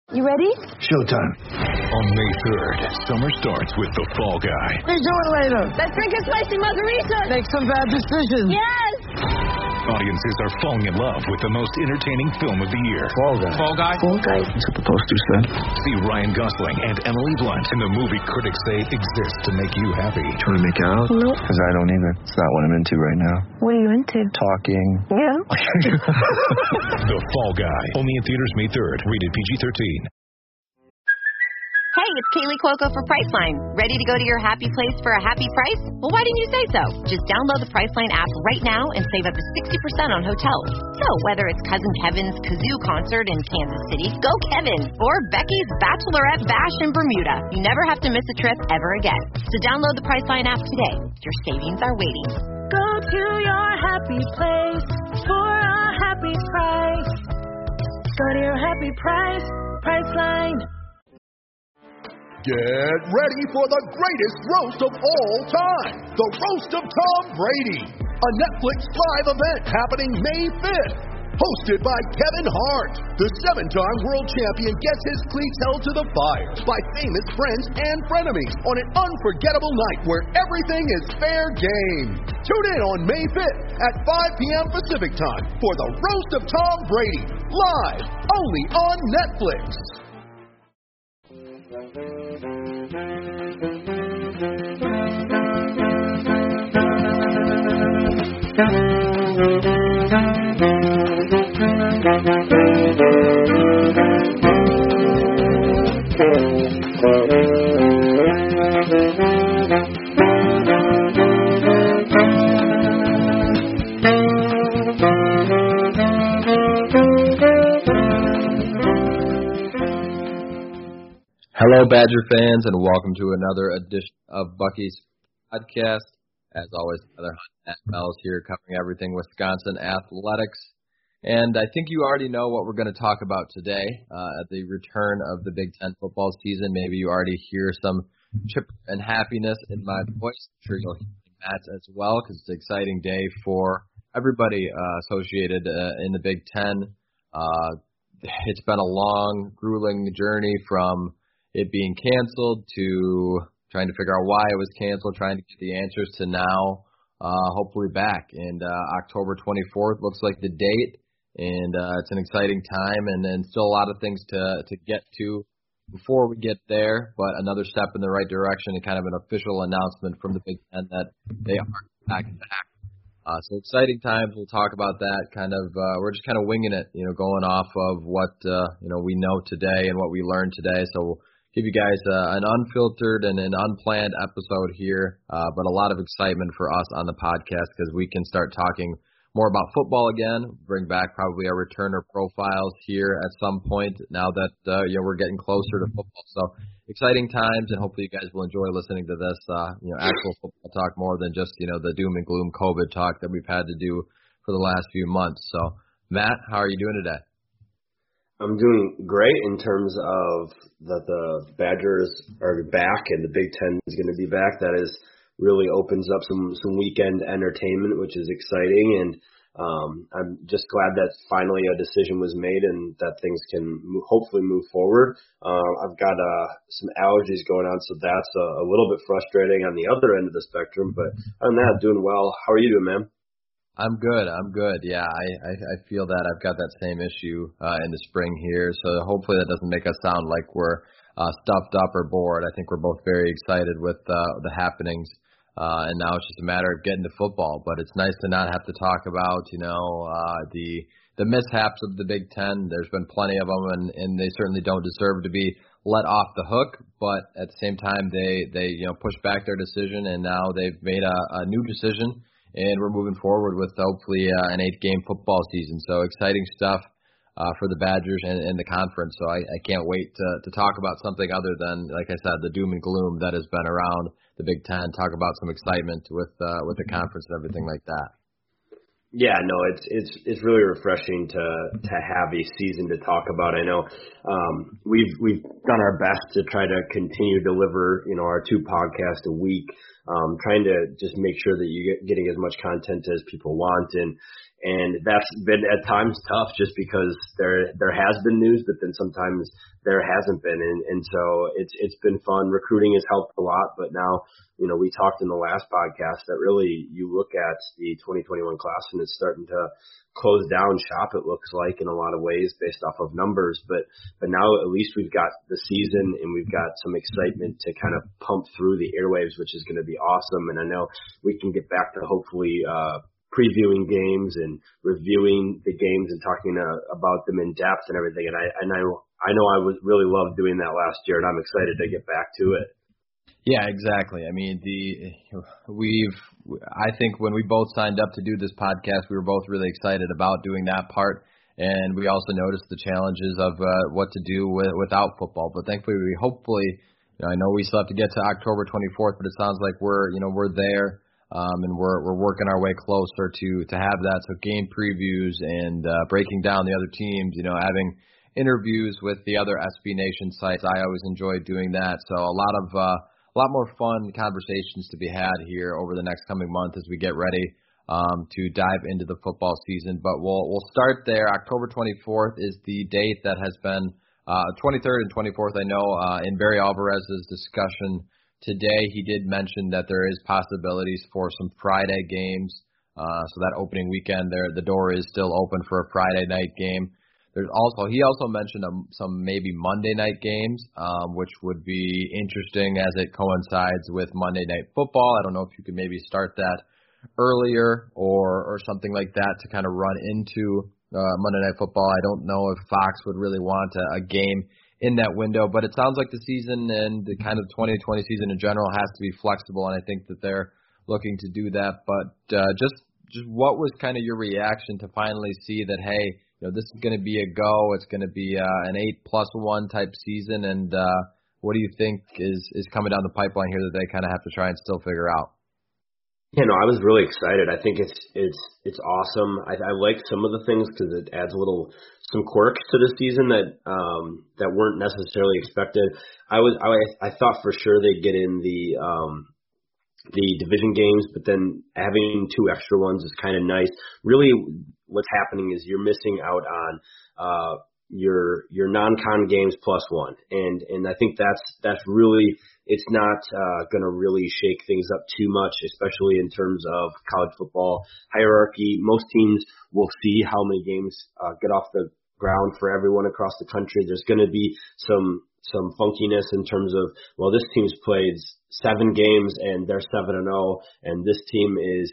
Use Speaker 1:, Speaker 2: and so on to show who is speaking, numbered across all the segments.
Speaker 1: You ready?
Speaker 2: Showtime.
Speaker 3: On May 3rd, summer starts with The Fall Guy.
Speaker 1: What are you doing later? Let's drink a spicy margarita.
Speaker 2: Make some bad decisions.
Speaker 1: Yes!
Speaker 3: Audiences are falling in love with the most entertaining film of the year.
Speaker 2: Fall Guy.
Speaker 3: Fall Guy?
Speaker 1: Fall Guy.
Speaker 2: That's what the poster said.
Speaker 3: See Ryan Gosling and Emily Blunt in the movie critics say exists to make you happy.
Speaker 2: Trying to make it out?
Speaker 1: Nope.
Speaker 2: Because I don't either. It's not what I'm into right now.
Speaker 1: What are you into?
Speaker 2: Talking.
Speaker 1: Yeah?
Speaker 3: The Fall Guy. Only in theaters May 3rd. Rated PG-13.
Speaker 4: Hey, it's Kaylee Cuoco for Priceline. Ready to go to your happy place for a happy price? Well, why didn't you say so? Just download the Priceline app right now and save up to 60% on hotels. So whether it's Cousin Kevin's Kazoo concert in Kansas City, go Kevin, or Becky's Bachelorette Bash in Bermuda, you never have to miss a trip ever again. So download the Priceline app today. Your savings are waiting.
Speaker 5: Go to your happy place for a happy price. Go to your happy price, Priceline.
Speaker 6: Get ready for the greatest roast of all time, the Roast of Tom Brady, a Netflix live event happening May 5th. Hosted by Kevin Hart, the 7-time world champion gets his cleats held to the fire by famous friends and frenemies on an unforgettable night where everything is fair game. Tune in on May 5th at 5 p.m. Pacific time for the Roast of Tom Brady, live only on Netflix.
Speaker 7: Hello, Badger fans, and welcome to another edition of Bucky's podcast. As always, another Matt Bells here covering everything Wisconsin athletics. And I think you already know what we're going to talk about today at the return of the Big Ten football season. Maybe you already hear some chip and happiness in my voice. I'm sure you'll hear Matt as well, because it's an exciting day for everybody associated in the Big Ten. It's been a long, grueling journey from it being canceled to trying to figure out why it was canceled, trying to get the answers to now, hopefully back. And October 24th looks like the date, and it's an exciting time, and still a lot of things to get to before we get there, but another step in the right direction and kind of an official announcement from the Big Ten that they are back. So exciting times. We'll talk about that. We're just kind of winging it, going off of what we know today and what we learned today. So we'll give you guys an unfiltered and an unplanned episode here, but a lot of excitement for us on the podcast because we can start talking more about football again, bring back probably our returner profiles here at some point now that we're getting closer to football. So exciting times, and hopefully you guys will enjoy listening to this actual football talk more than just the doom and gloom COVID talk that we've had to do for the last few months. So Matt, how are you doing today?
Speaker 8: I'm doing great in terms of that the Badgers are back and the Big Ten is going to be back. That is really opens up some weekend entertainment, which is exciting. And I'm just glad that finally a decision was made and that things can hopefully move forward. I've got some allergies going on, so that's a little bit frustrating on the other end of the spectrum. But other than that, doing well. How are you doing, man?
Speaker 7: I'm good. Yeah, I feel that I've got that same issue in the spring here. So hopefully that doesn't make us sound like we're stuffed up or bored. I think we're both very excited with the happenings. And now it's just a matter of getting to football. But it's nice to not have to talk about, the mishaps of the Big Ten. There's been plenty of them, and they certainly don't deserve to be let off the hook. But at the same time, they pushed back their decision, and now they've made a new decision. And we're moving forward with hopefully an 8-game football season. So exciting stuff for the Badgers and the conference. So I can't wait to talk about something other than, like I said, the doom and gloom that has been around the Big Ten. Talk about some excitement with the conference and everything like that.
Speaker 8: Yeah, no, it's really refreshing to have a season to talk about. I know we've done our best to try to continue to deliver our 2 podcasts a week. trying to just make sure that you're getting as much content as people want. And that's been at times tough just because there has been news, but then sometimes there hasn't been. And so it's been fun. Recruiting has helped a lot, but now, we talked in the last podcast that really you look at the 2021 class and it's starting to close down shop, it looks like, in a lot of ways based off of numbers. But now at least we've got the season and we've got some excitement to kind of pump through the airwaves, which is going to be awesome. And I know we can get back to hopefully previewing games and reviewing the games and talking about them in depth and everything. And I know I was really loved doing that last year, and I'm excited to get back to it.
Speaker 7: Yeah, exactly. I mean, I think when we both signed up to do this podcast, we were both really excited about doing that part, and we also noticed the challenges of what to do without football. But thankfully, I know we still have to get to October 24th, but it sounds like we're there. And we're working our way closer to have that. So game previews and breaking down the other teams, having interviews with the other SB Nation sites. I always enjoy doing that. So a lot more fun conversations to be had here over the next coming month as we get ready to dive into the football season. But we'll start there. October 24th is the date that has been 23rd and 24th. I know in Barry Alvarez's discussion today, he did mention that there is possibilities for some Friday games. So that opening weekend, the door is still open for a Friday night game. He also mentioned some maybe Monday night games, which would be interesting as it coincides with Monday Night Football. I don't know if you could maybe start that earlier or something like that to kind of run into Monday Night Football. I don't know if Fox would really want a game in that window, but it sounds like the season and the kind of 2020 season in general has to be flexible, and I think that they're looking to do that. But just what was kind of your reaction to finally see that, hey, this is going to be a go, it's going to be an 8+1 type season, and what do you think is coming down the pipeline here that they kind of have to try and still figure out?
Speaker 8: Yeah, no, I was really excited. I think it's awesome. I like some of the things because it adds some quirks to the season that weren't necessarily expected. I thought for sure they'd get in the division games, but then having 2 extra ones is kind of nice. Really, what's happening is you're missing out on your non-con games +1, and I think that's really, it's not going to really shake things up too much, especially in terms of college football hierarchy. Most teams will see how many games get off the ground for everyone across the country. There's going to be some funkiness in terms of, well, this team's played 7 games and they're 7-0, and this team is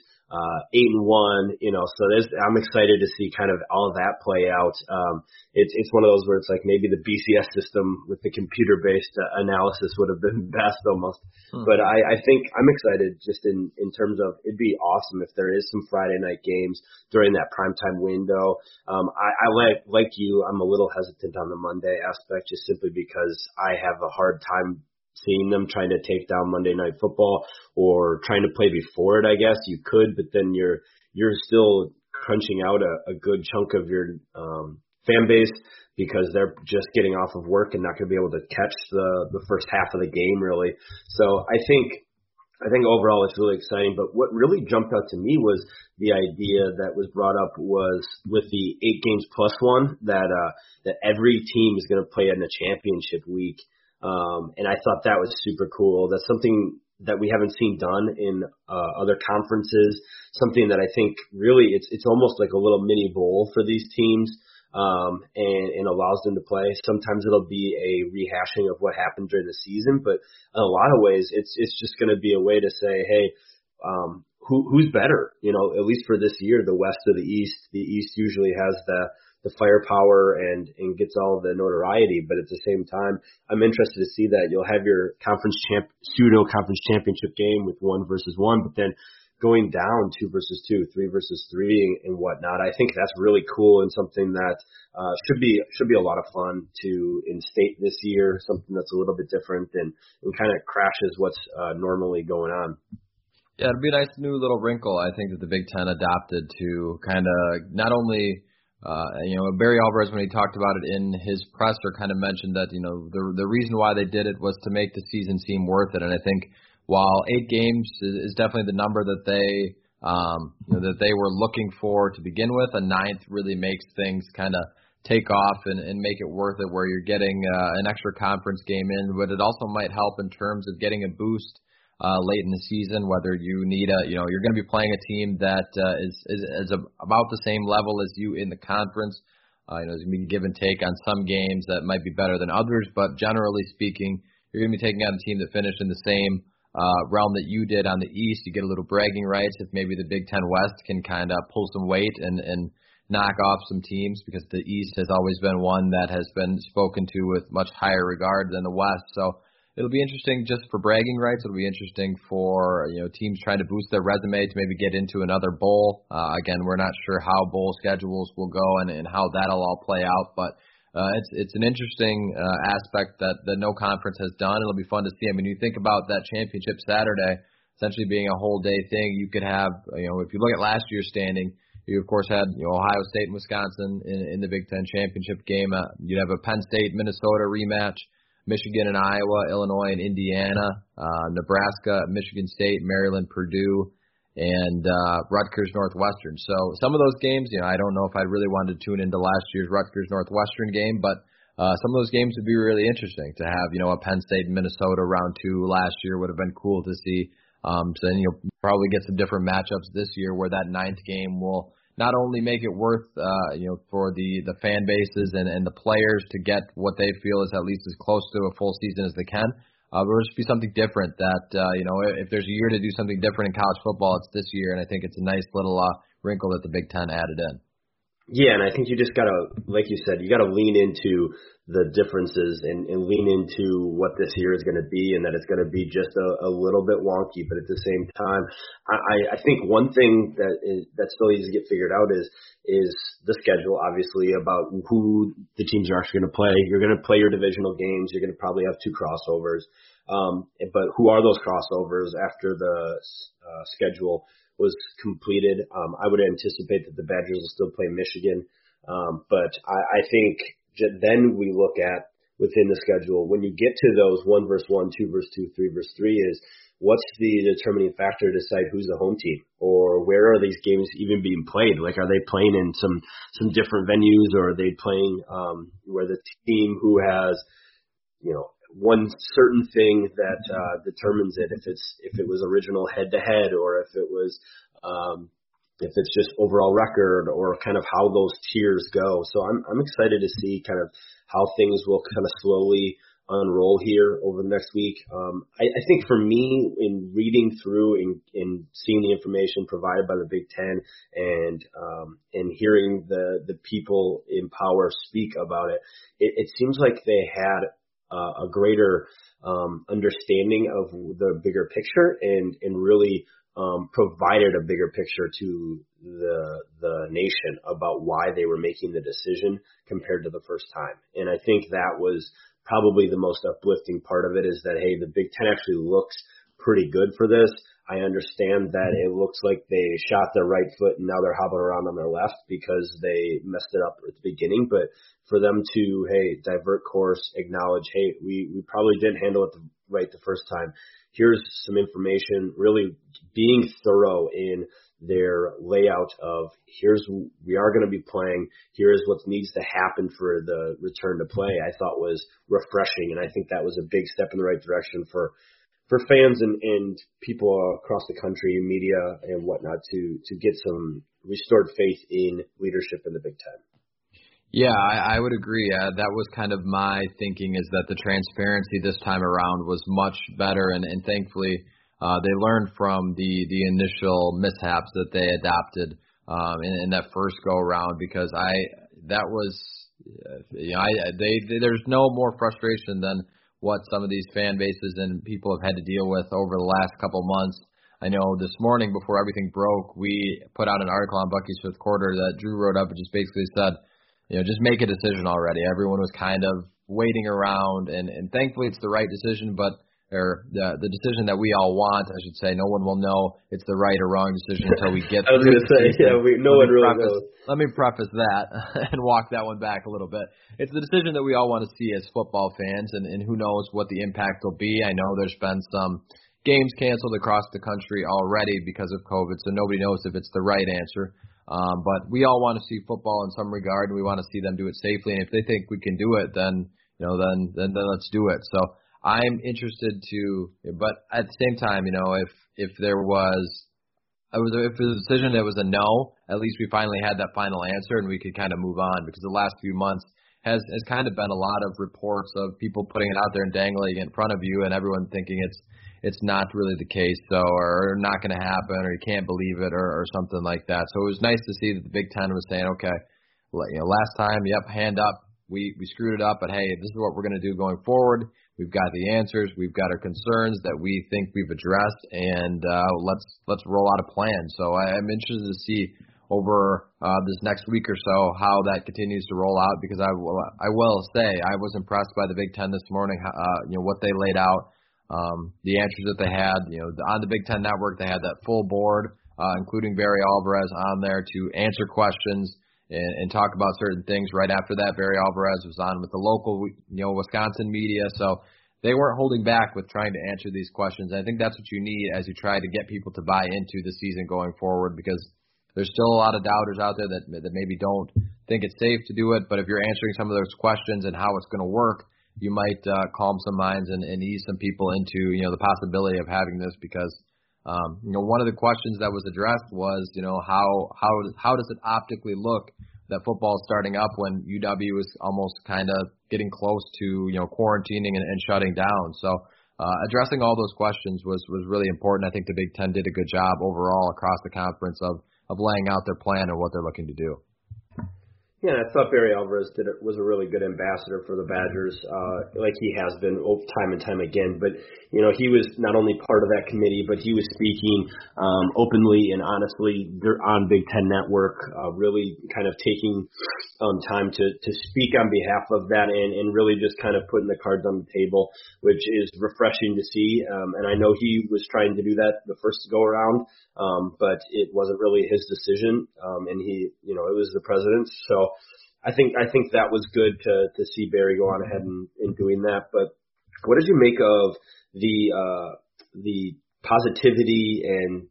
Speaker 8: 8-1, so I'm excited to see kind of all of that play out. It's one of those where it's like maybe the BCS system with the computer-based analysis would have been best almost. But I think I'm excited just in terms of, it'd be awesome if there is some Friday night games during that primetime window. I like you, I'm a little hesitant on the Monday aspect just simply because I have a hard time seeing them trying to take down Monday Night Football or trying to play before it. I guess you could, but then you're still crunching out a good chunk of your fan base because they're just getting off of work and not going to be able to catch the first half of the game really. So I think overall it's really exciting. But what really jumped out to me was the idea that was brought up was with the 8 games +1 that every team is going to play in the championship week. And I thought that was super cool. That's something that we haven't seen done in other conferences, something that I think really it's almost like a little mini bowl for these teams, and allows them to play. Sometimes it'll be a rehashing of what happened during the season, but in a lot of ways it's just going to be a way to say, hey, who's better? At least for this year, the West or the East. The East usually has the firepower and gets all the notoriety, but at the same time, I'm interested to see that you'll have your pseudo conference championship game with 1 versus 1, but then going down 2 versus 2, 3 versus 3, and whatnot. I think that's really cool and something that should be a lot of fun to instate this year. Something that's a little bit different and kind of crashes what's normally going on.
Speaker 7: Yeah, it'd be a nice new little wrinkle, I think, that the Big Ten adopted to kind of not only Barry Alvarez, when he talked about it in his presser, kind of mentioned that, the reason why they did it was to make the season seem worth it. And I think while 8 games is definitely the number that they that they were looking for to begin with, a 9th really makes things kind of take off and make it worth it, where you're getting an extra conference game in, but it also might help in terms of getting a boost late in the season, whether you need you're going to be playing a team that is about the same level as you in the conference. There's going to be give and take on some games that might be better than others, but generally speaking, you're going to be taking on a team that finished in the same realm that you did on the East. You get a little bragging rights if maybe the Big Ten West can kind of pull some weight and knock off some teams, because the East has always been one that has been spoken to with much higher regard than the West. So it'll be interesting just for bragging rights. It'll be interesting for teams trying to boost their resume to maybe get into another bowl. Again, we're not sure how bowl schedules will go and how that'll all play out, but it's an interesting aspect that no conference has done. It'll be fun to see. I mean, you think about that championship Saturday essentially being a whole day thing. You could have, if you look at last year's standing, you of course had Ohio State and Wisconsin in the Big Ten championship game. You'd have a Penn State Minnesota rematch, Michigan and Iowa, Illinois and Indiana, Nebraska, Michigan State, Maryland, Purdue, and Rutgers Northwestern. So some of those games, I don't know if I really wanted to tune into last year's Rutgers Northwestern game, but some of those games would be really interesting to have. A Penn State and Minnesota round 2 last year would have been cool to see. So then you'll probably get some different matchups this year, where that 9th game will not only make it worth, for the fan bases and the players to get what they feel is at least as close to a full season as they can, but it'll just be something different that, if there's a year to do something different in college football, it's this year, and I think it's a nice little wrinkle that the Big Ten added in. Yeah, and I think you just got to, like you said, you got to lean into the differences and lean into what this year is going to be, and that it's going to be just a little bit wonky, but at the same time, I think one thing that still needs to get figured out is the schedule, obviously, about who the teams are actually going to play. You're going to play your divisional games. You're going to probably have 2 crossovers. But who are those crossovers after the schedule was completed? I would anticipate that the Badgers will still play Michigan. But I think then we look at within the schedule, when you get to those 1 versus 1, 2 versus 2, 3 versus 3, is what's the determining factor to decide who's the home team, or where are these games even being played? Like, are they playing in some different venues, or are they playing where the team who has, one certain thing that determines it, if it was original head-to-head, or if it was if it's just overall record, or kind of how those tiers go. So I'm excited to see kind of how things will kind of slowly unroll here over the next week. I think for me, in reading through and seeing the information provided by the Big Ten and hearing the people in power speak about it seems like they had a greater understanding of the bigger picture and really provided a bigger picture to the nation about why they were making the decision compared to the first time. And I think that was probably the most uplifting part of it, is that, hey, the Big Ten actually looks pretty good for this. I understand that it looks like they shot their right foot and now they're hopping around on their left because they messed it up at the beginning. But for them to, hey, divert course, acknowledge, hey, we probably didn't handle it right the first time. Here's some information, really being thorough in their layout of we are going to be playing, here's what needs to happen for the return to play, I thought was refreshing. And I think that was a big step in the right direction for fans and people across the country, media and whatnot, to get some restored faith in leadership in the Big Ten. Yeah, I would agree. That was kind of my thinking, is that the transparency this time around was much better, and thankfully they learned from the initial mishaps that they adopted in that first go around, because there's no more frustration than what some of these fan bases and people have had to deal with over the last couple months. I know this morning before everything broke, we put out an article on Bucky's Fifth Quarter that Drew wrote up and just basically said, just make a decision already. Everyone was kind of waiting around, and thankfully it's the right decision, or the decision that we all want, I should say. No one will know it's the right or wrong decision until we get
Speaker 8: I was going to say, no one really knows.
Speaker 7: Let me preface that and walk that one back a little bit. It's the decision that we all want to see as football fans, and who knows what the impact will be. I know there's been some games canceled across the country already because of COVID, so nobody knows if it's the right answer. But we all want to see football in some regard, and we want to see them do it safely. And if they think we can do it, then let's do it. So I'm interested to, but at the same time, if there was, if it was a decision that was a no, at least we finally had that final answer and we could kind of move on, because the last few months has kind of been a lot of reports of people putting it out there and dangling it in front of you, and everyone thinking it's not really the case, so, or not going to happen, or you can't believe it, or something like that. So it was nice to see that the Big Ten was saying, okay, last time, yep, hand up, we screwed it up, but hey, this is what we're going to do going forward. We've got the answers, we've got our concerns that we think we've addressed, and let's roll out a plan. So I'm interested to see over this next week or so how that continues to roll out, because I will say I was impressed by the Big Ten this morning, what they laid out. The answers that they had, on the Big Ten Network, they had that full board, including Barry Alvarez on there to answer questions and talk about certain things. Right after that, Barry Alvarez was on with the local, Wisconsin media. So they weren't holding back with trying to answer these questions. And I think that's what you need as you try to get people to buy into the season going forward, because there's still a lot of doubters out there that maybe don't think it's safe to do it. But if you're answering some of those questions and how it's going to work, you might calm some minds and ease some people into, the possibility of having this, because, one of the questions that was addressed was, how does it optically look that football is starting up when UW is almost kind of getting close to, quarantining and shutting down. So addressing all those questions was really important. I think the Big Ten did a good job overall across the conference of laying out their plan and what they're looking to do.
Speaker 8: Yeah, I thought Barry Alvarez was a really good ambassador for the Badgers, like he has been time and time again. But, he was not only part of that committee, but he was speaking openly and honestly on Big Ten Network, really kind of taking time to speak on behalf of that and really just kind of putting the cards on the table, which is refreshing to see. And I know he was trying to do that the first go around, but it wasn't really his decision. And he, it was the president's. So I think that was good to see Barry go on ahead and doing that. But what did you make of the positivity and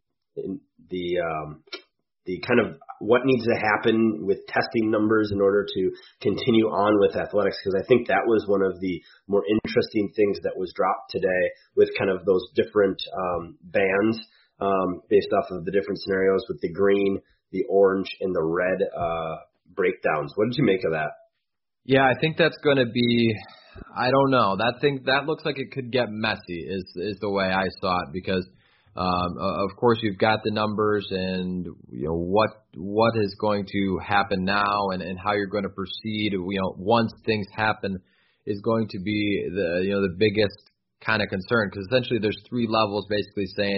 Speaker 8: the kind of what needs to happen with testing numbers in order to continue on with athletics? Because I think that was one of the more interesting things that was dropped today, with kind of those different bands based off of the different scenarios with the green, the orange, and the red breakdowns. What did you make of that?
Speaker 7: Yeah, I think that's going to be, I don't know. That looks like it could get messy is the way I saw it, because of course you've got the numbers and what is going to happen now and how you're going to proceed. Once things happen is going to be the biggest kind of concern, because essentially there's three levels basically saying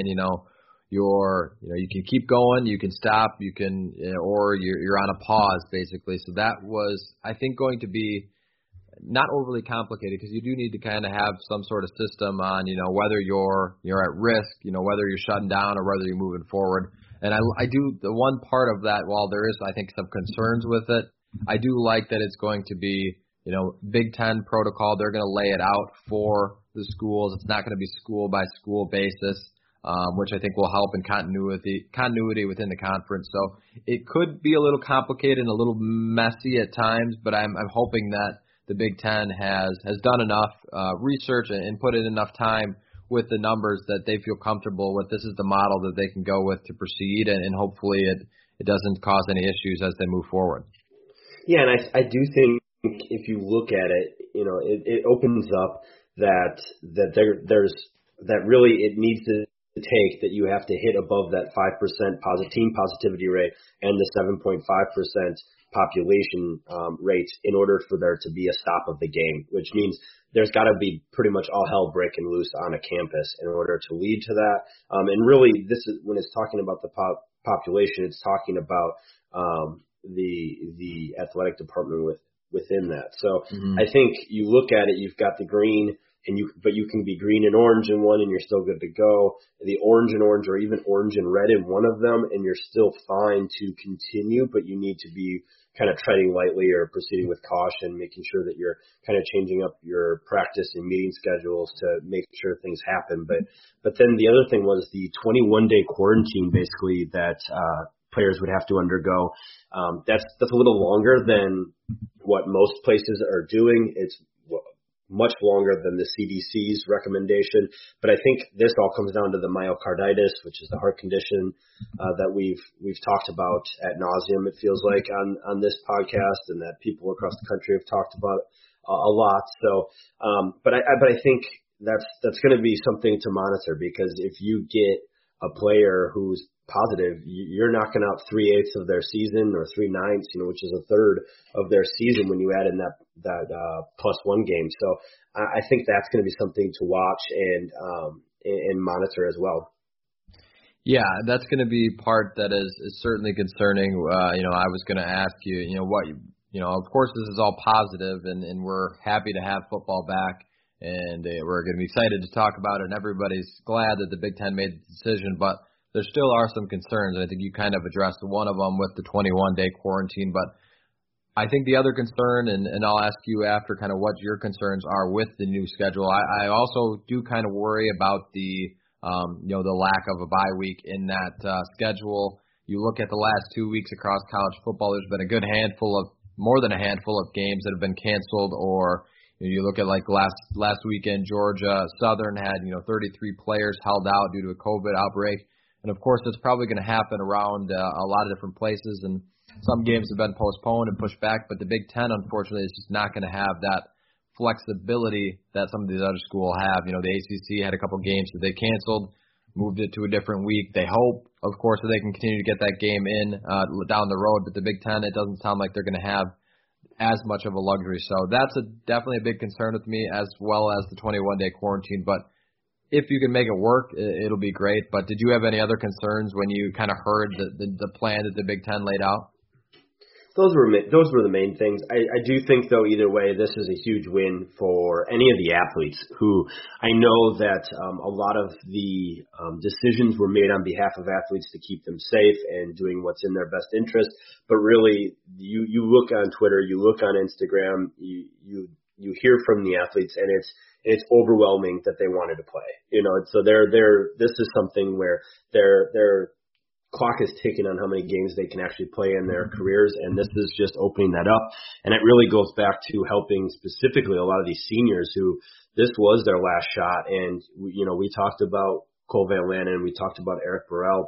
Speaker 7: you can keep going, you can stop, you can, or you're on a pause basically. So that was, I think, going to be not overly complicated, because you do need to kind of have some sort of system on, whether you're at risk, whether you're shutting down or whether you're moving forward. And I do, the one part of that, while there is, I think, some concerns with it, I do like that it's going to be, Big Ten protocol. They're going to lay it out for the schools. It's not going to be school by school basis. Which I think will help in continuity within the conference. So it could be a little complicated and a little messy at times, but I'm hoping that the Big Ten has done enough research and put in enough time with the numbers that they feel comfortable with. This is the model that they can go with to proceed, and hopefully it doesn't cause any issues as they move forward.
Speaker 8: Yeah, and I do think if you look at it, it opens up that there's that really it needs to take that you have to hit above that 5% team positivity rate and the 7.5% population rate in order for there to be a stop of the game, which means there's got to be pretty much all hell breaking loose on a campus in order to lead to that. And really, this is when it's talking about the population, it's talking about the athletic department within that. So I think you look at it, you've got the green, but you can be green and orange in one and you're still good to go. The orange and orange, or even orange and red in one of them, and you're still fine to continue, but you need to be kind of treading lightly or proceeding with caution, making sure that you're kind of changing up your practice and meeting schedules to make sure things happen. But then the other thing was the 21-day quarantine, basically, that players would have to undergo. That's a little longer than what most places are doing. It's much longer than the CDC's recommendation. But I think this all comes down to the myocarditis, which is the heart condition that we've talked about ad nauseum, it feels like, on this podcast, and that people across the country have talked about a lot. So, but I think that's going to be something to monitor, because if you get a player who's positive, you're knocking out 3/8 of their season, or 3/9, which is a third of their season when you add in that +1 game. So I think that's going to be something to watch and monitor as well.
Speaker 7: Yeah, that's going to be part that is certainly concerning. I was going to ask you, of course this is all positive, and we're happy to have football back, and we're going to be excited to talk about it, and everybody's glad that the Big Ten made the decision, but there still are some concerns, and I think you kind of addressed one of them with the 21-day quarantine. But I think the other concern, and I'll ask you after kind of what your concerns are with the new schedule. I also do kind of worry about the lack of a bye week in that schedule. You look at the last 2 weeks across college football, there's been a good more than a handful of games that have been canceled, or you look at like last weekend, Georgia Southern had 33 players held out due to a COVID outbreak. And, of course, it's probably going to happen around a lot of different places, and some games have been postponed and pushed back, but the Big Ten, unfortunately, is just not going to have that flexibility that some of these other schools have. The ACC had a couple games that they canceled, moved it to a different week. They hope, of course, that they can continue to get that game in down the road, but the Big Ten, it doesn't sound like they're going to have as much of a luxury. So that's definitely a big concern with me, as well as the 21-day quarantine. But if you can make it work, it'll be great. But did you have any other concerns when you kind of heard the plan that the Big Ten laid out?
Speaker 8: Those were the main things. I do think, though, either way, this is a huge win for any of the athletes who I know that a lot of the decisions were made on behalf of athletes to keep them safe and doing what's in their best interest. But really, you look on Twitter, you look on Instagram, you hear from the athletes, and it's overwhelming that they wanted to play. So this is something where their clock is ticking on how many games they can actually play in their careers, and this is just opening that up. And it really goes back to helping specifically a lot of these seniors who this was their last shot. And we talked about Cole Van Lanen, we talked about Eric Burrell.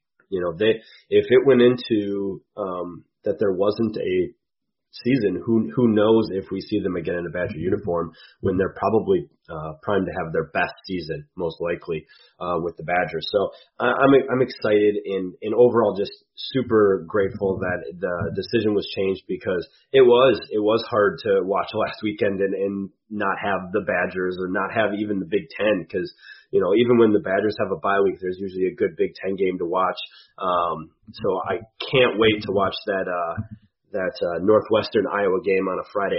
Speaker 8: If it went into that there wasn't a season, who knows if we see them again in a Badger uniform when they're probably primed to have their best season, most likely, with the Badgers. So I'm excited and overall just super grateful that the decision was changed, because it was hard to watch last weekend and not have the Badgers, or not have even the Big Ten, because even when the Badgers have a bye week, there's usually a good Big Ten game to watch. So I can't wait to watch that Northwestern Iowa game on a Friday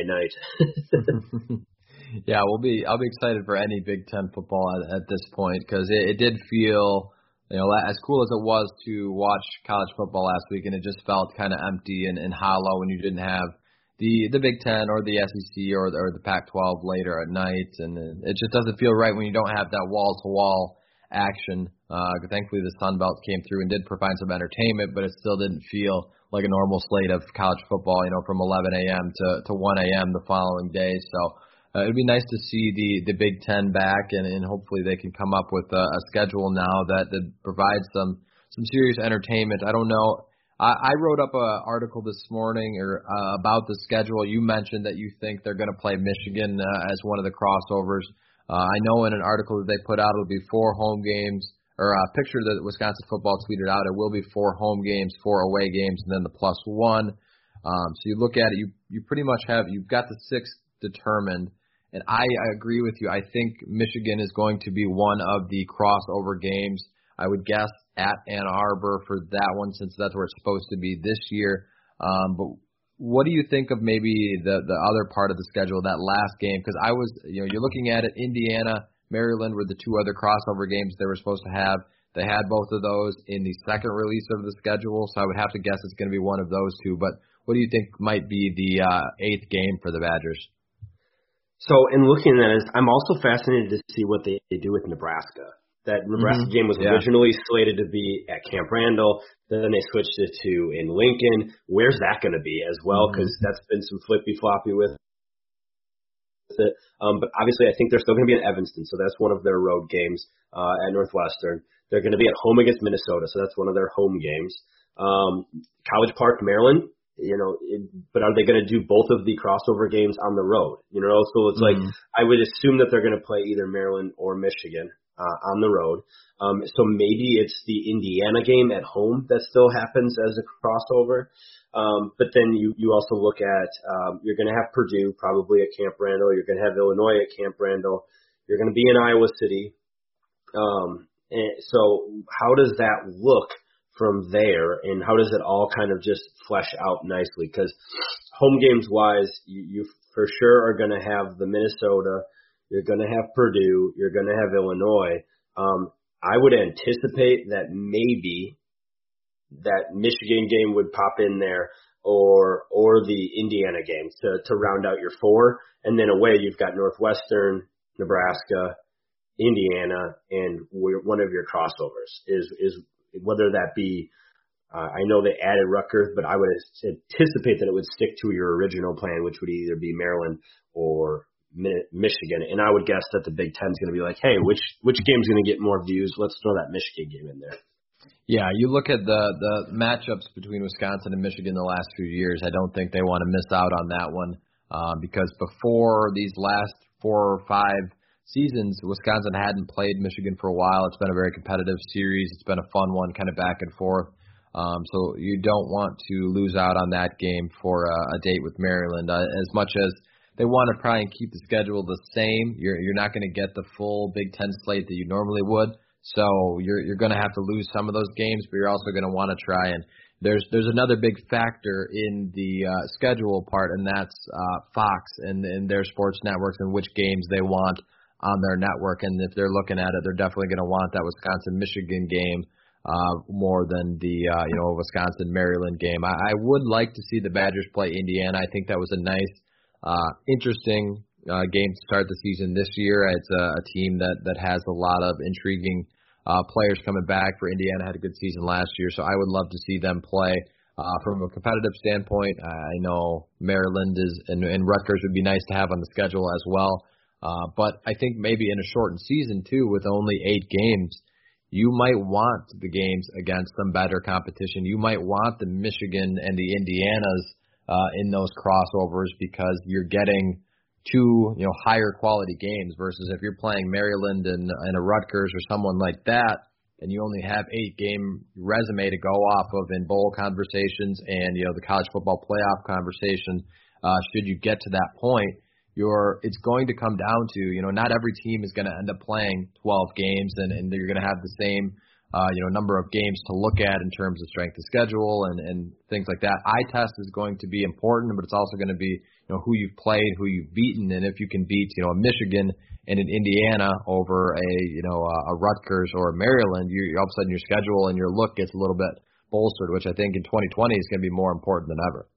Speaker 8: night.
Speaker 7: Yeah, I'll be excited for any Big Ten football at this point, because it did feel, as cool as it was to watch college football last week, and it just felt kind of empty and hollow when you didn't have the Big Ten or the SEC or the Pac-12 later at night, and it just doesn't feel right when you don't have that wall-to-wall action. Thankfully, the Sun Belt came through and did provide some entertainment, but it still didn't feel like a normal slate of college football, from 11 a.m. to 1 a.m. the following day. So it'd be nice to see the Big Ten back, and hopefully they can come up with a schedule now that provides some serious entertainment. I don't know. I wrote up an article this morning about the schedule. You mentioned that you think they're going to play Michigan as one of the crossovers. I know in an article that they put out, it'll be 4 home games, or a picture that Wisconsin football tweeted out. It will be 4 home games, 4 away games, and then the +1. So you look at it, you pretty much you've got the 6 determined. And I agree with you. I think Michigan is going to be one of the crossover games. I would guess at Ann Arbor for that one, since that's where it's supposed to be this year. But what do you think of maybe the other part of the schedule, that last game? Because you're looking at it, Indiana, Maryland were the 2 other crossover games they were supposed to have. They had both of those in the second release of the schedule, so I would have to guess it's going to be one of those 2. But what do you think might be the 8th game for the Badgers?
Speaker 8: So in looking at it, I'm also fascinated to see what they do with Nebraska. That Nebraska game was originally slated to be at Camp Randall. Then they switched it to in Lincoln. Where's that going to be as well? Because that's been some flippy-floppy with it. But obviously, I think they're still going to be in Evanston, so that's one of their road games at Northwestern. They're going to be at home against Minnesota, so that's one of their home games. College Park, Maryland. But are they going to do both of the crossover games on the road? So it's like I would assume that they're going to play either Maryland or Michigan on the road. So maybe it's the Indiana game at home that still happens as a crossover. But then you also look at you're going to have Purdue probably at Camp Randall. You're going to have Illinois at Camp Randall. You're going to be in Iowa City. And so how does that look from there, and how does it all kind of just flesh out nicely? Because home games wise, you for sure are going to have the Minnesota, you're going to have Purdue, you're going to have Illinois. I would anticipate that maybe that Michigan game would pop in there, or the Indiana game to round out your 4, and then away you've got Northwestern, Nebraska, Indiana, and one of your crossovers is whether that be, I know they added Rutgers, but I would anticipate that it would stick to your original plan, which would either be Maryland or Michigan. And I would guess that the Big Ten is going to be like, hey, which game's going to get more views? Let's throw that Michigan game in there.
Speaker 7: Yeah, you look at the matchups between Wisconsin and Michigan the last few years. I don't think they want to miss out on that one because before these last 4 or 5 seasons, Wisconsin hadn't played Michigan for a while. It's been a very competitive series. It's been a fun one, kind of back and forth. So you don't want to lose out on that game for a date with Maryland. As much as they want to try and keep the schedule the same, you're not going to get the full Big Ten slate that you normally would. So you're going to have to lose some of those games, but you're also going to want to try and there's another big factor in the schedule part, and that's Fox and their sports networks and which games they want on their network. And if they're looking at it, they're definitely going to want that Wisconsin-Michigan game more than the Wisconsin-Maryland game. I would like to see the Badgers play Indiana. I think that was a nice, interesting game to start the season this year. It's a team that has a lot of intriguing players coming back. For Indiana, had a good season last year, so I would love to see them play. From a competitive standpoint, I know Maryland and Rutgers would be nice to have on the schedule as well. But I think maybe in a shortened season, too, with only 8 games, you might want the games against some better competition. You might want the Michigan and the Indianas in those crossovers because you're getting 2 higher quality games versus if you're playing Maryland and a Rutgers or someone like that, and you only have 8-game resume to go off of in bowl conversations and the college football playoff conversation. Should you get to that point, it's going to come down to, not every team is going to end up playing 12 games, and you're going to have the same, number of games to look at in terms of strength of schedule and things like that. Eye test is going to be important, but it's also going to be, who you've played, who you've beaten, and if you can beat, a Michigan and an Indiana over a Rutgers or a Maryland, all of a sudden your schedule and your look gets a little bit bolstered, which I think in 2020 is going to be more important than ever.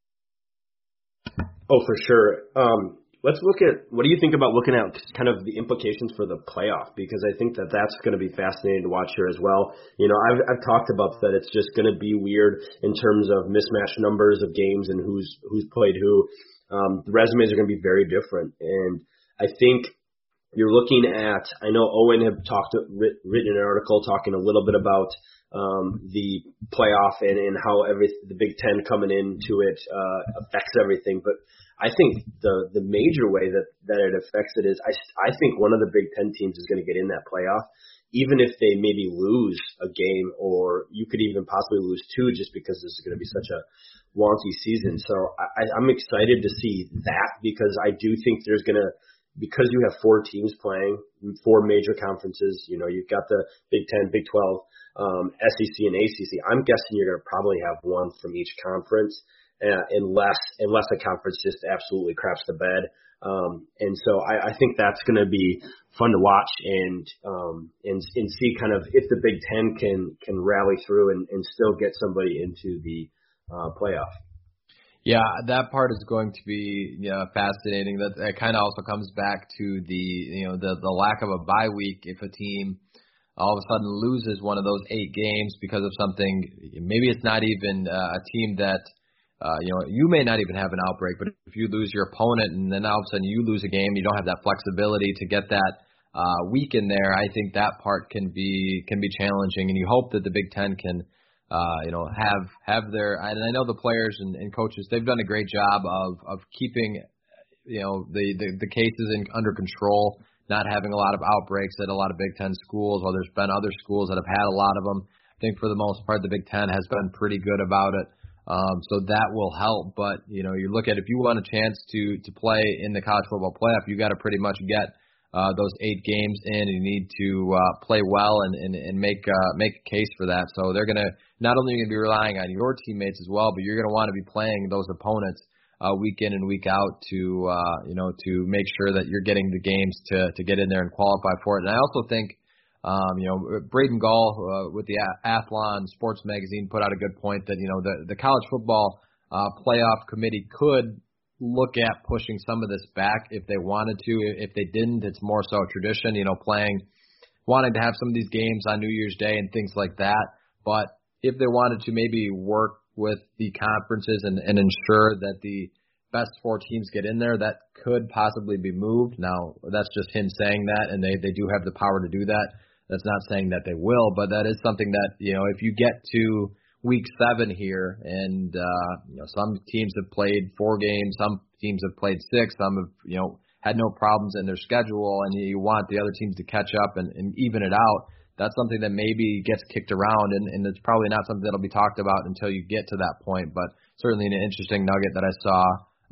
Speaker 8: Oh, for sure. Let's look at, what do you think about looking at kind of the implications for the playoff? Because I think that's going to be fascinating to watch here as well. I've talked about that it's just going to be weird in terms of mismatched numbers of games and who's played who. The resumes are going to be very different. And I think you're looking at, I know Owen had written an article talking a little bit about the playoff and how the Big Ten coming into it affects everything. But I think the major way that it affects it is I think one of the Big Ten teams is going to get in that playoff, even if they maybe lose a game, or you could even possibly lose 2 just because this is going to be such a wonky season. So I'm excited to see that, because I do think there's going to, because you have 4 teams playing, 4 major conferences, you've got the Big Ten, Big 12, SEC and ACC. I'm guessing you're going to probably have one from each conference. Unless a conference just absolutely craps the bed. And so I think that's going to be fun to watch and see kind of if the Big Ten can rally through and still get somebody into the playoff.
Speaker 7: Yeah, that part is going to be fascinating. That kind of also comes back to the lack of a bye week. If a team all of a sudden loses one of those 8 games because of something, maybe it's not even a team that you may not even have an outbreak, but if you lose your opponent and then all of a sudden you lose a game, you don't have that flexibility to get that week in there. I think that part can be challenging, and you hope that the Big Ten can have their, and I know the players and coaches, they've done a great job of keeping, the cases under control, not having a lot of outbreaks at a lot of Big Ten schools, while there's been other schools that have had a lot of them. I think for the most part, the Big Ten has been pretty good about it. So that will help. But, you look at, if you want a chance to play in the college football playoff, you got to pretty much get those 8 games in, and you need to play well and make a case for that. So they're going to, not only are you going to be relying on your teammates as well, but you're going to want to be playing those opponents week in and week out to make sure that you're getting the games to get in there and qualify for it. And I also think, Braden Gall with the Athlon Sports Magazine put out a good point that, the college football playoff committee could look at pushing some of this back if they wanted to. If they didn't, it's more so a tradition, wanting to have some of these games on New Year's Day and things like that. But if they wanted to maybe work with the conferences and ensure that the best 4 teams get in there, that could possibly be moved. Now, that's just him saying that, and they do have the power to do that. That's not saying that they will, but that is something that, if you get to week 7 here, and some teams have played 4 games, some teams have played 6, some have had no problems in their schedule, and you want the other teams to catch up and even it out. That's something that maybe gets kicked around, and it's probably not something that'll be talked about until you get to that point. But certainly an interesting nugget that I saw,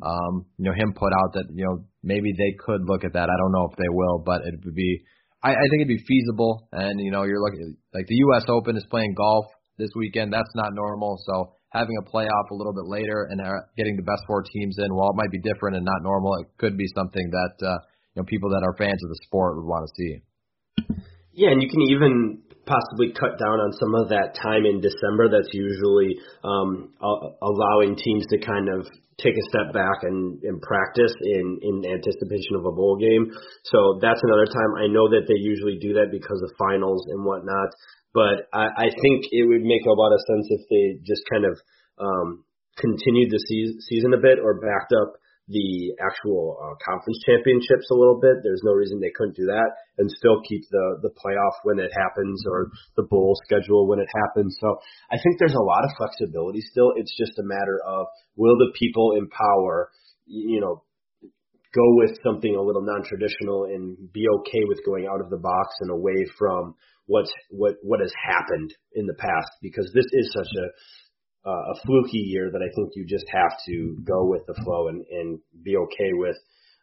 Speaker 7: him put out that maybe they could look at that. I don't know if they will, but it would be. I think it'd be feasible. And you're looking like the U.S. Open is playing golf this weekend. That's not normal. So having a playoff a little bit later and getting the best 4 teams in, while it might be different and not normal, it could be something that people that are fans of the sport would want to see.
Speaker 8: Yeah, and you can even possibly cut down on some of that time in December that's usually allowing teams to kind of take a step back and practice in anticipation of a bowl game. So that's another time. I know that they usually do that because of finals and whatnot, but I think it would make a lot of sense if they just kind of continued the season a bit or backed up the actual conference championships a little bit. There's no reason they couldn't do that and still keep the playoff when it happens, or the bowl schedule when it happens. So I think there's a lot of flexibility still. It's just a matter of, will the people in power, go with something a little non-traditional and be okay with going out of the box and away from what has happened in the past, because this is such a fluky year that I think you just have to go with the flow and be okay with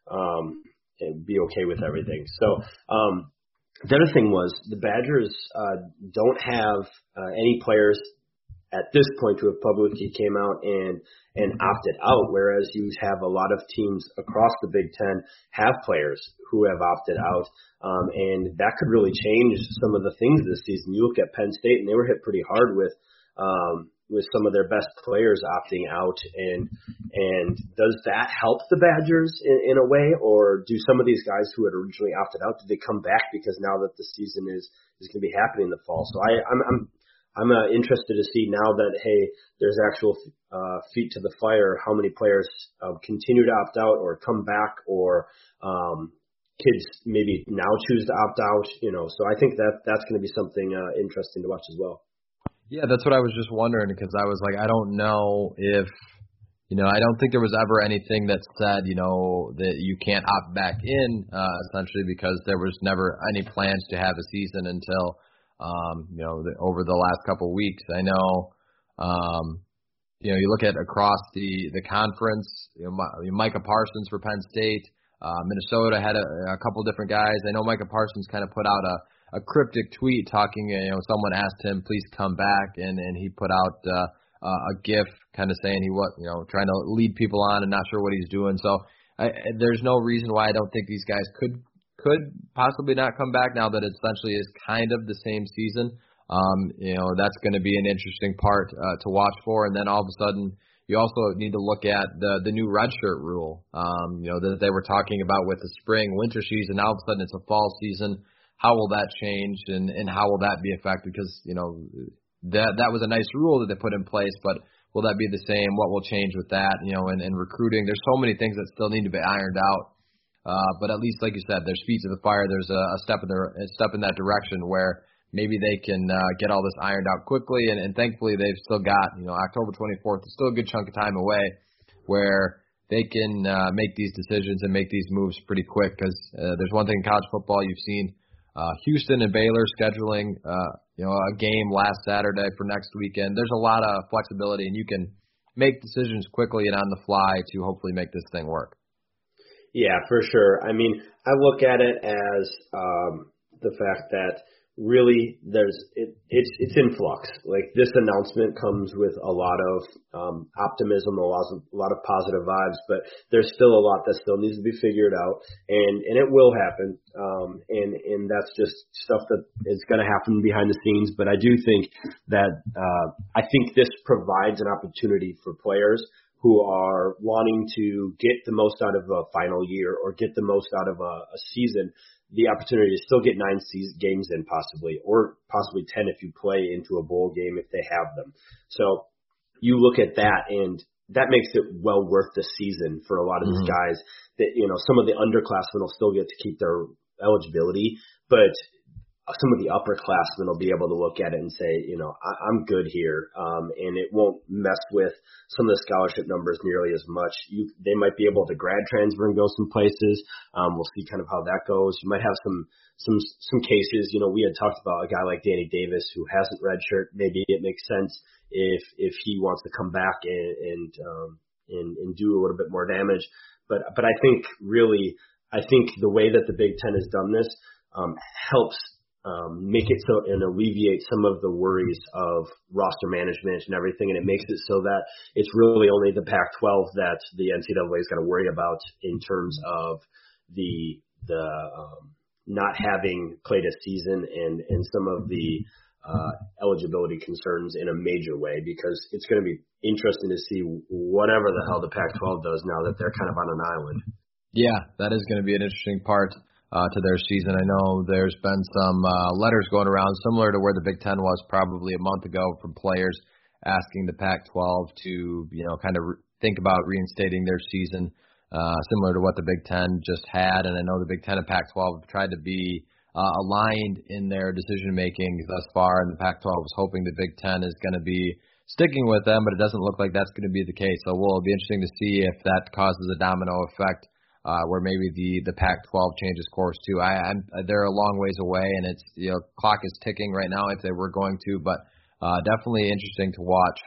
Speaker 8: everything. So the other thing was the Badgers don't have any players at this point who have publicly came out and opted out, whereas you have a lot of teams across the Big Ten have players who have opted out, and that could really change some of the things this season. You look at Penn State, and they were hit pretty hard with some of their best players opting out, and does that help the Badgers in a way, or do some of these guys who had originally opted out, do they come back because now that the season is going to be happening in the fall? So I'm interested to see now that, hey, there's actual feet to the fire, how many players continue to opt out or come back, or kids maybe now choose to opt out. So I think that's going to be something interesting to watch as well.
Speaker 7: Yeah, that's what I was just wondering, because I was like, I don't know if, I don't think there was ever anything that said, that you can't opt back in, essentially, because there was never any plans to have a season until, over the last couple of weeks. I know, you look at across the conference, Micah Parsons for Penn State, Minnesota had a couple different guys. I know Micah Parsons kind of put out a cryptic tweet talking, someone asked him, please come back, and he put out a GIF kind of saying he was, trying to lead people on and not sure what he's doing. So there's no reason why I don't think these guys could possibly not come back now that it essentially is kind of the same season. That's going to be an interesting part to watch for. And then all of a sudden, you also need to look at the new redshirt rule, that they were talking about with the spring, winter season. Now all of a sudden it's a fall season. How will that change and how will that be affected? Because, that was a nice rule that they put in place, but will that be the same? What will change with that? And recruiting. There's so many things that still need to be ironed out. But at least, like you said, there's feet to the fire. There's a step in that direction where maybe they can get all this ironed out quickly. And thankfully, they've still got, October 24th is still a good chunk of time away where they can make these decisions and make these moves pretty quick. Because there's one thing in college football you've seen. Houston and Baylor scheduling, a game last Saturday for next weekend. There's a lot of flexibility, and you can make decisions quickly and on the fly to hopefully make this thing work.
Speaker 8: Yeah, for sure. I mean, I look at it as the fact that really it's in flux. Like, this announcement comes with a lot of optimism, a lot of positive vibes, but there's still a lot that still needs to be figured out, and it will happen. And that's just stuff that is going to happen behind the scenes. But I do think that I think this provides an opportunity for players who are wanting to get the most out of a final year or get the most out of a season, the opportunity to still get 9 games in possibly, or possibly 10 if you play into a bowl game if they have them. So you look at that, and that makes it well worth the season for a lot of these guys. That, some of the underclassmen will still get to keep their eligibility, but some of the upperclassmen will be able to look at it and say, I'm good here, and it won't mess with some of the scholarship numbers nearly as much. They might be able to grad transfer and go some places. We'll see kind of how that goes. You might have some cases. We had talked about a guy like Danny Davis who hasn't redshirt. Maybe it makes sense if he wants to come back and do a little bit more damage. But I think the way that the Big Ten has done this helps make it so and alleviate some of the worries of roster management and everything, and it makes it so that it's really only the Pac-12 that the NCAA is going to worry about in terms of the not having played a season and some of the eligibility concerns in a major way, because it's going to be interesting to see whatever the hell the Pac-12 does now that they're kind of on an island.
Speaker 7: Yeah, that is going to be an interesting part to their season. I know there's been some letters going around similar to where the Big Ten was probably a month ago from players asking the Pac-12 to, kind of think about reinstating their season, similar to what the Big Ten just had. And I know the Big Ten and Pac-12 have tried to be aligned in their decision-making thus far, and the Pac-12 was hoping the Big Ten is going to be sticking with them, but it doesn't look like that's going to be the case. So it'll be interesting to see if that causes a domino effect where maybe the Pac-12 changes course too. They're a long ways away, and it's clock is ticking right now if they were going to, but definitely interesting to watch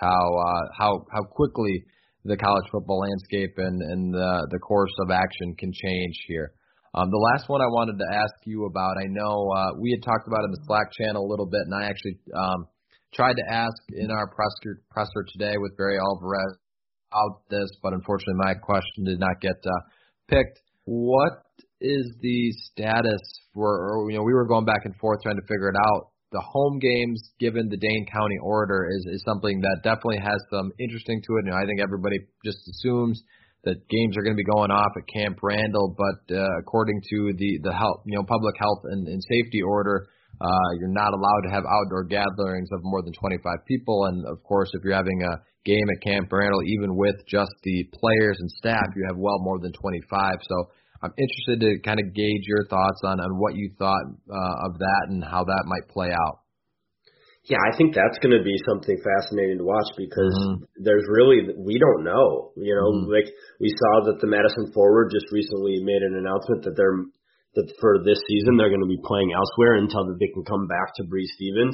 Speaker 7: how quickly the college football landscape and the course of action can change here. The last one I wanted to ask you about, I know we had talked about it in the Slack channel a little bit, and I actually tried to ask in our presser today with Barry Alvarez about this, but unfortunately my question did not get picked. What is the status for, we were going back and forth trying to figure it out. The home games, given the Dane County order, is something that definitely has some interesting to it. I think everybody just assumes that games are going to be going off at Camp Randall, but according to the health, public health and safety order, you're not allowed to have outdoor gatherings of more than 25 people. And of course, if you're having a game at Camp Randall, even with just the players and staff, you have well more than 25. So I'm interested to kind of gauge your thoughts on what you thought of that and how that might play out.
Speaker 8: Yeah, I think that's going to be something fascinating to watch because there's really, we don't know. Like we saw that the Madison Forward just recently made an announcement that that for this season they're going to be playing elsewhere until they can come back to Breese Stevens.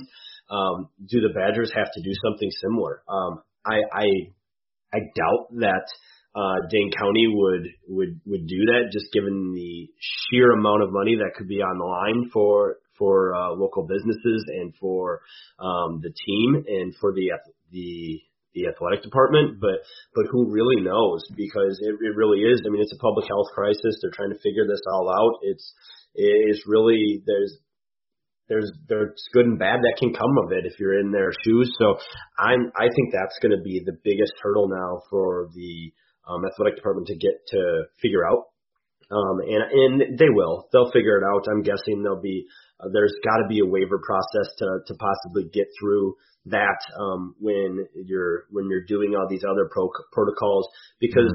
Speaker 8: Do the Badgers have to do something similar? I doubt that Dane County would do that, just given the sheer amount of money that could be on the line for local businesses and for the team and for the athletic department. But who really knows? Because it really is. I mean, it's a public health crisis. They're trying to figure this all out. It's really there's good and bad that can come of it if you're in their shoes. So I think that's going to be the biggest hurdle now for the athletic department to get to figure out. And they'll figure it out. I'm guessing there's got to be a waiver process to possibly get through that when you're doing all these other protocols, because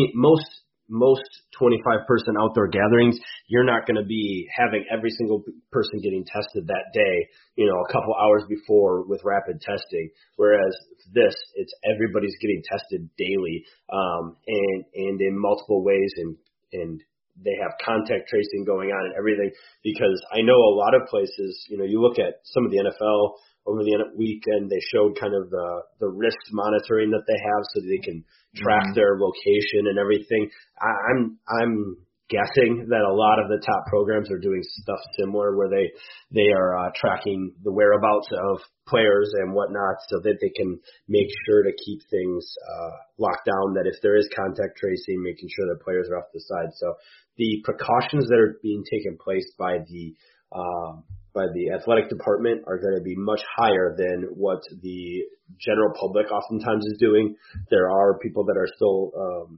Speaker 8: most 25-person outdoor gatherings, you're not going to be having every single person getting tested that day, a couple hours before with rapid testing. Whereas it's everybody's getting tested daily, and in multiple ways, and they have contact tracing going on and everything. Because I know a lot of places, you look at some of the NFL over the weekend, they showed kind of the wrist monitoring that they have so that they can track their location and everything. I'm guessing that a lot of the top programs are doing stuff similar where they are tracking the whereabouts of players and whatnot so that they can make sure to keep things locked down, that if there is contact tracing, making sure that players are off the side. So the precautions that are being taken place by the athletic department are going to be much higher than what the general public oftentimes is doing. There are people that are still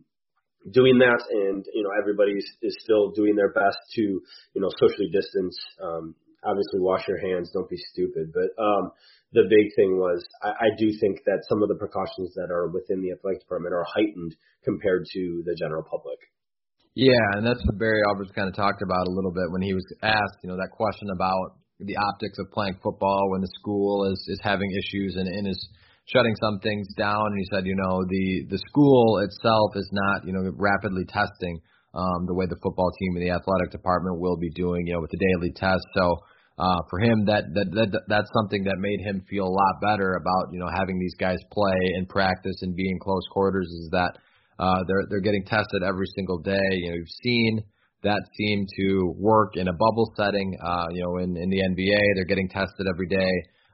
Speaker 8: doing that, and everybody is still doing their best to socially distance. Obviously, wash your hands. Don't be stupid. But the big thing was I do think that some of the precautions that are within the athletic department are heightened compared to the general public.
Speaker 7: Yeah, and that's what Barry Alvarez kind of talked about a little bit when he was asked, that question about the optics of playing football when the school is having issues and is shutting some things down. And he said, the school itself is not, rapidly testing the way the football team and the athletic department will be doing, with the daily tests. So for him, that's something that made him feel a lot better about, having these guys play and practice and be in close quarters, is that they're getting tested every single day. You've seen that seem to work in a bubble setting. In the NBA, they're getting tested every day.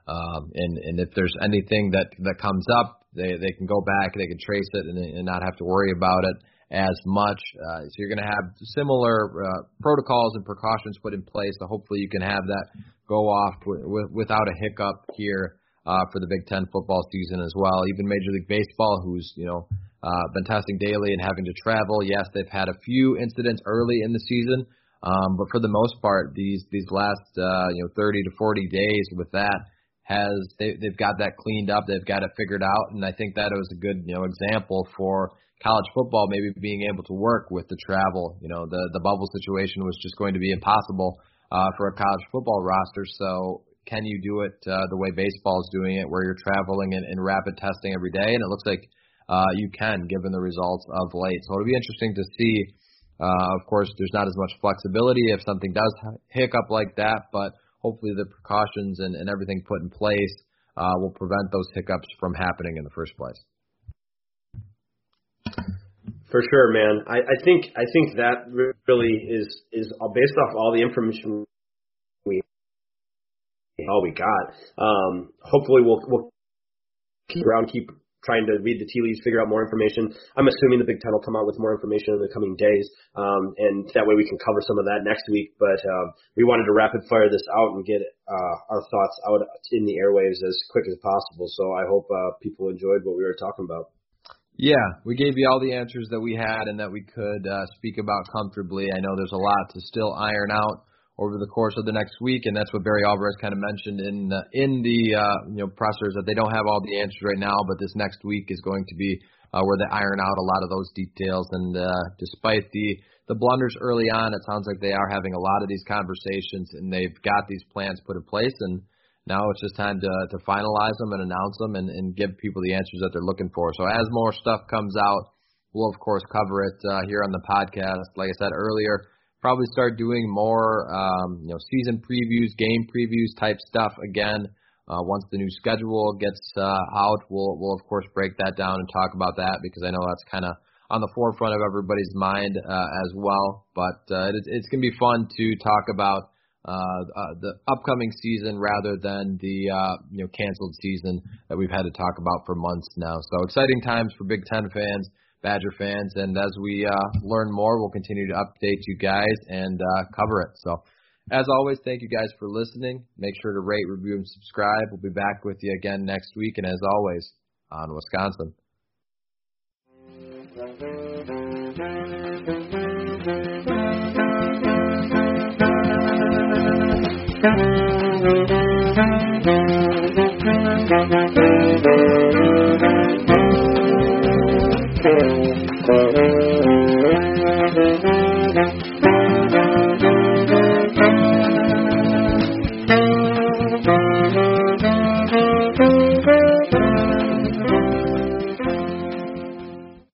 Speaker 7: And if there's anything that comes up, they can go back, they can trace it and not have to worry about it as much. So you're going to have similar protocols and precautions put in place. So hopefully you can have that go off without a hiccup here for the Big Ten football season as well. Even Major League Baseball, who's been testing daily and having to travel. Yes, they've had a few incidents early in the season, but for the most part, these last 30 to 40 days with that they've got that cleaned up. They've got it figured out, and I think that was a good example for college football, maybe being able to work with the travel. The bubble situation was just going to be impossible for a college football roster. So can you do it the way baseball is doing it, where you're traveling and rapid testing every day? And it looks like you can, given the results of late. So it'll be interesting to see. Of course, there's not as much flexibility if something does hiccup like that, but hopefully the precautions and everything put in place will prevent those hiccups from happening in the first place.
Speaker 8: For sure, man. I think that really is based off all the information we got. Hopefully we'll keep around, keep trying to read the tea leaves, figure out more information. I'm assuming the Big Ten will come out with more information in the coming days, and that way we can cover some of that next week. But we wanted to rapid fire this out and get our thoughts out in the airwaves as quick as possible. So I hope people enjoyed what we were talking about.
Speaker 7: Yeah, we gave you all the answers that we had and that we could speak about comfortably. I know there's a lot to still iron out over the course of the next week, and that's what Barry Alvarez kind of mentioned in the pressers, that they don't have all the answers right now, but this next week is going to be where they iron out a lot of those details. And despite the blunders early on, it sounds like they are having a lot of these conversations and they've got these plans put in place, and now it's just time to finalize them and announce them and give people the answers that they're looking for. So as more stuff comes out, we'll of course cover it here on the podcast. Like I said earlier, probably start doing more, season previews, game previews type stuff again. Once the new schedule gets out, we'll of course break that down and talk about that, because I know that's kind of on the forefront of everybody's mind as well. But it's going to be fun to talk about the upcoming season rather than the canceled season that we've had to talk about for months now. So exciting times for Big Ten fans, Badger fans, and as we learn more, we'll continue to update you guys and cover it. So As always, thank you guys for listening. Make sure to rate, review, and subscribe. We'll be back with you again next week. And as always, on Wisconsin.
Speaker 9: Thank you.